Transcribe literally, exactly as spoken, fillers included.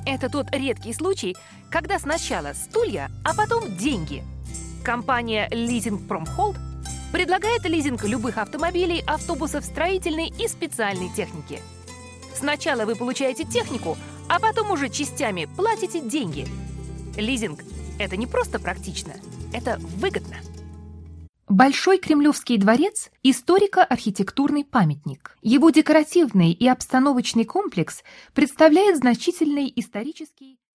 Это тот редкий случай, когда сначала стулья, а потом деньги. Компания Leasing Pромхолд предлагает лизинг любых автомобилей, автобусов, строительной и специальной техники. Сначала вы получаете технику, а потом уже частями платите деньги. Лизинг – это не просто практично, это выгодно. Большой Кремлевский дворец – историко-архитектурный памятник. Его декоративный и обстановочный комплекс представляет значительный исторический